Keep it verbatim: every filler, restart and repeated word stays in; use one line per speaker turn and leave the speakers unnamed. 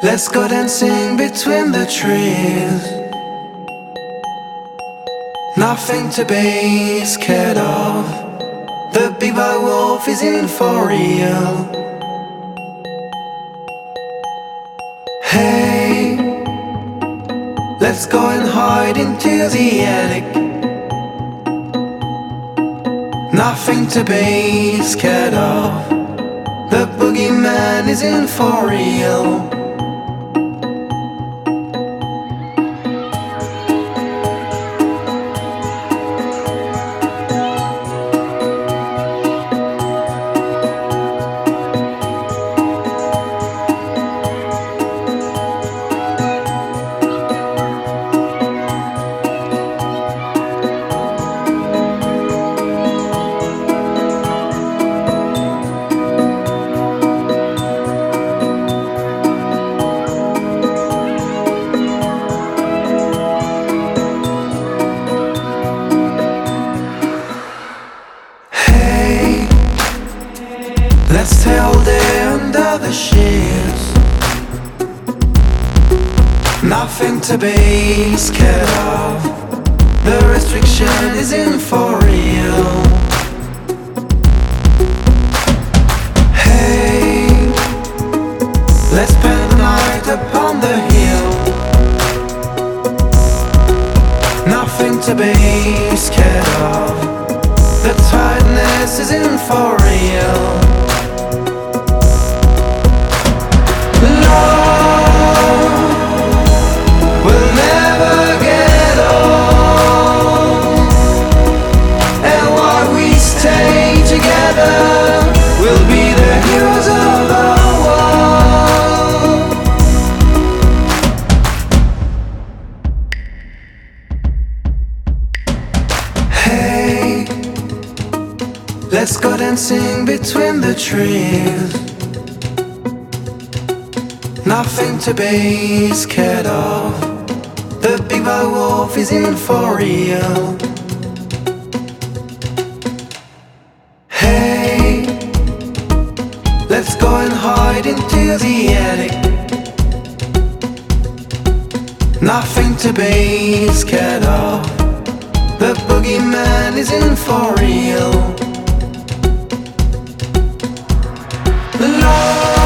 Let's go dancing between the trees. Nothing to be scared of. The big bad wolf is in for real. Hey, let's go and hide into the attic. Nothing to be scared of. The boogeyman is in for real. Let's stay all day under the sheets. Nothing to be scared of. The restriction is in for real. Hey, let's spend the night upon the hill. Nothing to be scared of. The tiredness is in for real. We'll be the heroes of the world. Hey, let's go dancing between the trees. Nothing to be scared of. The big bad wolf is in for real. Let's go and hide into the attic. Nothing to be scared of. The boogeyman is in for real. Love